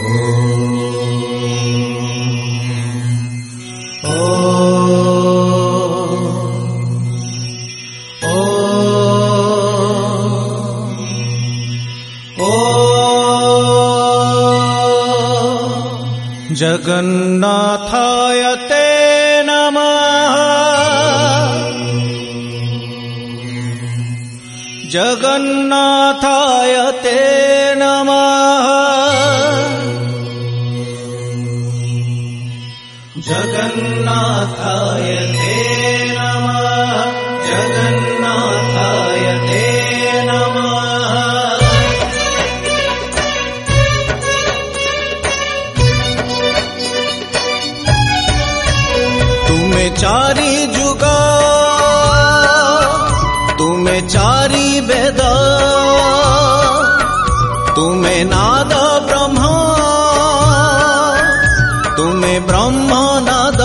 जगन्नाथाय ते नमः। जगन्नाथाय ते नमः। जगन्नाथाय ते नमः। जगन्नाथाय ते नमः। चारि जुग तुम्हें चारि वेद तुम्हें नाद ब्रह्म तुम्हें ब्रह्म नाद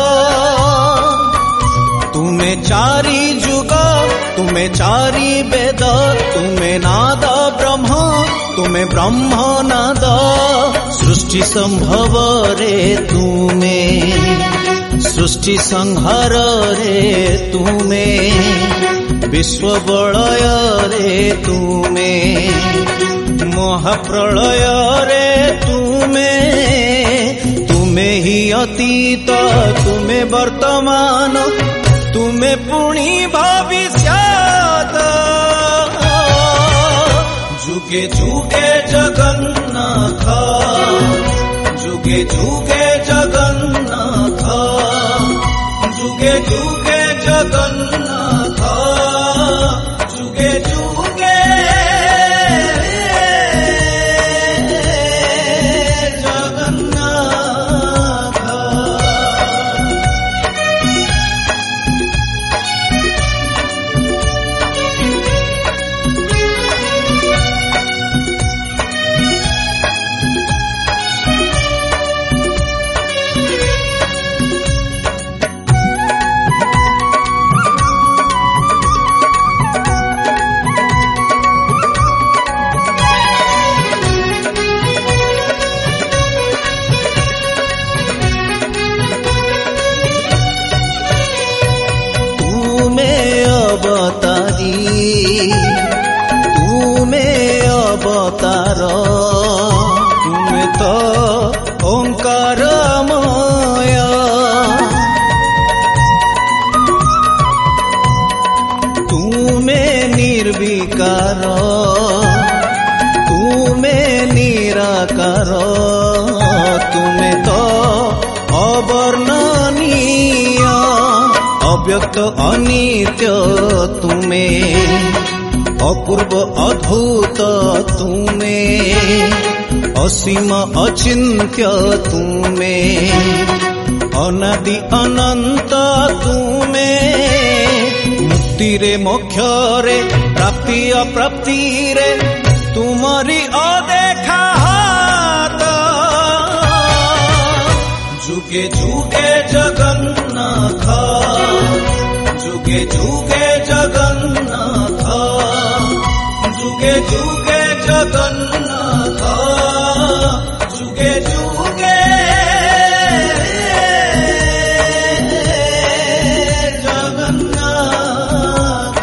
तुम्हें चारि जुग तुम्हें चारि वेद तुम्हें नाद ब्रह्म तुम्हें ब्रह्म नाद सृष्टि संभव रे तुम्हें सृष्टि संहार रे तुमे विश्व बलय रे तुमे महाप्रलय रे तुमे तुमे ही अतीत तुमे वर्तमान तुमे पुणी भविष्यत जुगे जुगे जगन्नाथ जुगे जुगे जगन्नाथ जुगे जुगे जगन्नाथ जुगे जुगे जगन्नाथ। अवतार तुम्हें तो ओंकारमय तुम्हें निर्विकार तुम्हें निराकार तुम्हें तो अवर्णनीय अव्यक्त अनित्य तुम्हें अपूर्व अद्भुत तुम्हें असीम अचिन्त्य तुम्हें अनादि अनंत तुम्हें मुक्ति रे मोक्ष रे प्राप्ति अप्राप्ति रे तुम्हारी अदेखा हाथ जुगे जुगे जगन्नाथ जुगे जुगे जगन्नाथ जुगे जुगे जगन्नाथ जुगे जुगे जगन्नाथ।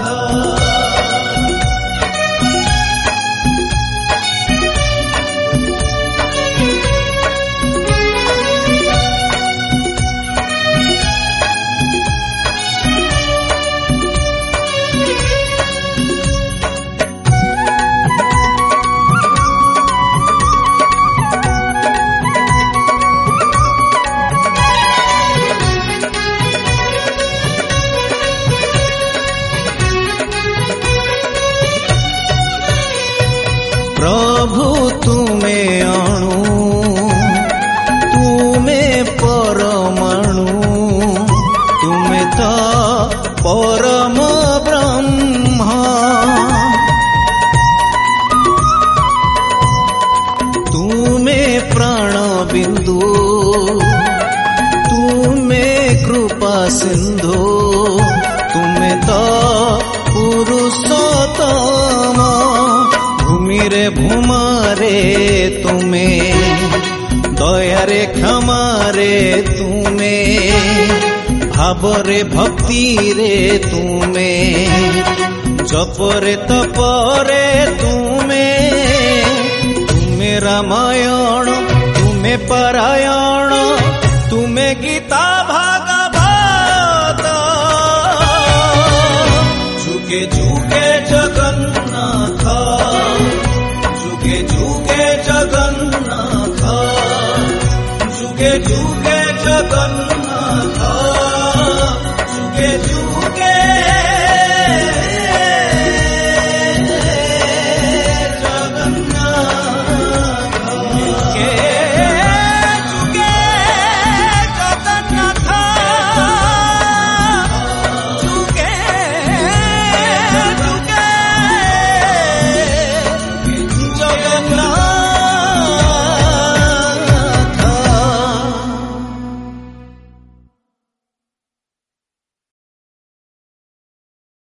प्रभु तुम्हें अणु तुम्हें परमाणु तुम्हें तो परम ब्रह्म तुम्हें प्राण बिंदु तुम्हें कृपा सिंधु तुम्हें तो पुरुषोत्तम भूमि रे भूमा रे तुम्हें ଦୟାରେ କ୍ଷମାରେ ତୁମେ, ଭାବରେ ଭକ୍ତିରେ ତୁମେ, ଜପରେ ତପରେ ତୁମେ, ତୁମେ ରାମାୟଣ ତୁମେ ପାରାୟଣ, ତୁମେ ଗୀତା ଭାଗବତ, ଯୁଗେ ଯୁଗେ ଜଗନ୍ନାଥ, ଯୁଗେ ଯୁଗେ ଜଗନ୍ନାଥ, ଯୁଗେ ଯୁଗେ